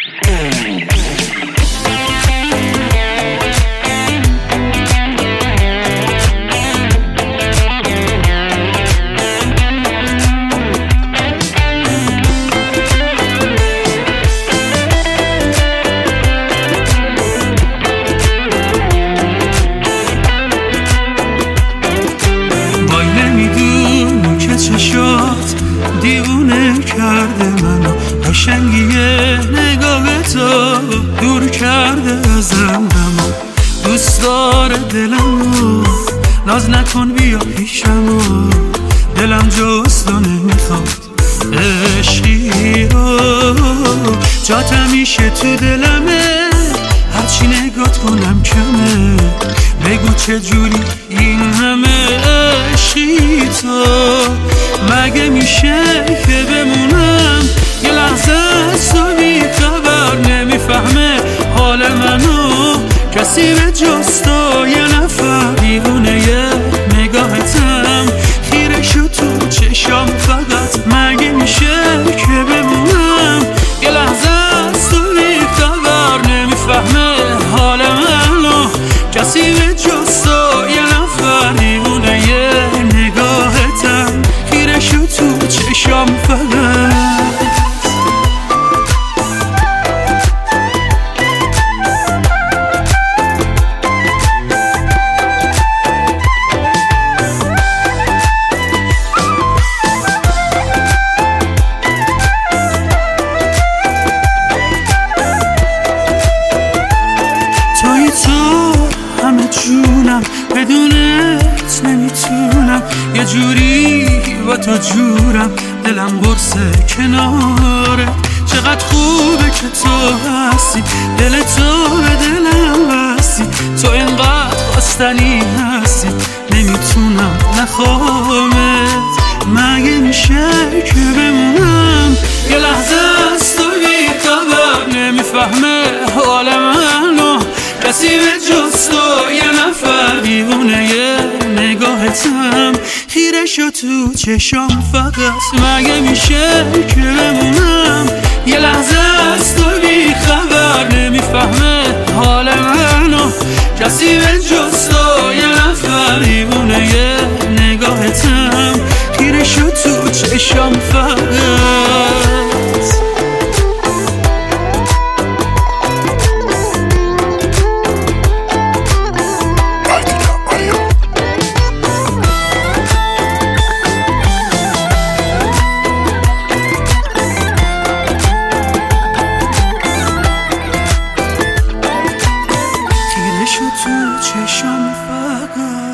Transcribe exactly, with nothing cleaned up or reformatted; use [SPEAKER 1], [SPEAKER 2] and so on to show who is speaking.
[SPEAKER 1] دیوونه کرده منو، قشنگی نگاه تو دور کرده ازم غمو. دوست داره دلمو، ناز نکن بیا پیشمو، دلم جست و نمیخواد عشقی رو. جات همیشه تو دلمه، هرچی نگات کنم کمه. بگو چجوری این همه عشقی تو؟ مگه میشه که بمونم یه لحظه از تو بی خبر؟ نمیفهمه حال منو کسی به جز تو، یه نفر دیوونه یه نگاهتم خیره شد تو چشام فقط. مگه میشه که بمونم یه لحظه از تو بی خبر؟ نمیفهمه حال منو کسی به جز تو، یه نفر دیوونه یه نگاهتم خیره شد تو چشام فقط. توی تو همه جونم، بدونت نمیتونم، یه جوری با تو جورم، دلم برسه کناره. چقدر خوبه که تو هستی، دل تو به دلم بستی، تو اینقدر خواستنی هستی نمیتونم نخوامت. مگه میشه که بمونم یه لحظه از تو بی خبر؟ نمیفهمه حال منو کسی به جز تو، یه نفر دیوونه یه نگاهتم خیره شد تو چشام فقط. مگه میشه که بمونم یه لحظه از تو بی خبر؟ نمیفهمه حال منو کسی به جز تو، یه نفر دیوونه یه نگاهتم خیره شد تو چشام فقط. تو چشام فقط